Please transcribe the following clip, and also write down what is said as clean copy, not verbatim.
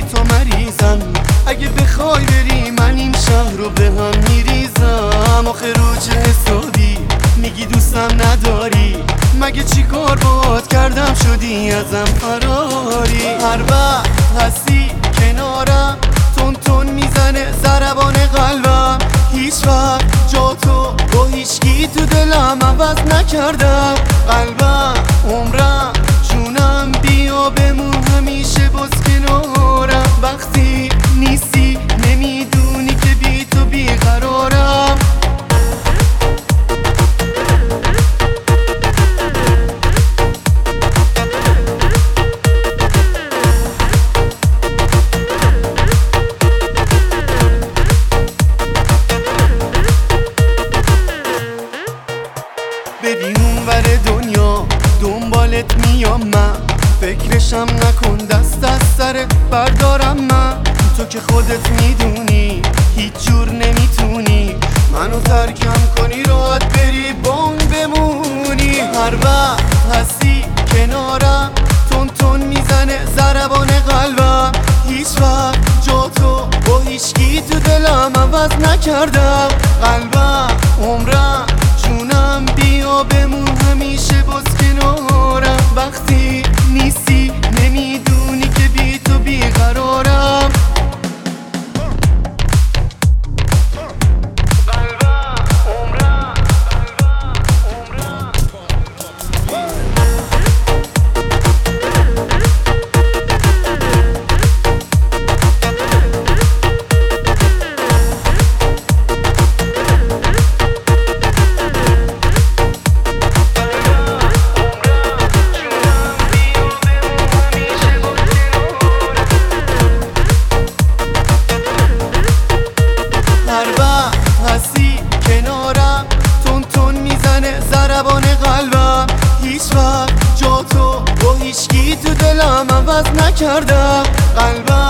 تو مریضم، اگه بخوای بری من این شهر رو به هم میریزم. آخه رو چه حسابی میگی دوستم نداری؟ مگه چی کار باهات کردم شدی ازم فراری؟ هر وقت هستی کنارم تون تون میزنه ضربان قلبم، هیچ وقت جا تو با هیچکی تو دلم عوض نکردم. قلبم، عمرم، جونم، بیا بمون همیشه باز کنارم. وقتی نیستی نمیدونی که بی تو بیقرارم. ببین اون ور دنیا دنبالت میام من، فکرشم نکن دست از سرت بردارم من. تو که خودت میدونی هیچ جور نمیتونی منو ترکم کنی، راحت بری بام بمونی. هر وقت هستی کنارم تون تون میزنه ضربان قلبم، هیچ وقت جا تو با هیچکی تو دلم عوض نکردم. قلبم، عمرم، جونم، بیا بمون همیشه باز کنارم. وقتی نیستی نمیدونی که بی تو بیقرارم. ضربان قلبم، هیچ وقت جا تو با هیچکی تو دلم عوض نکردم. قلبم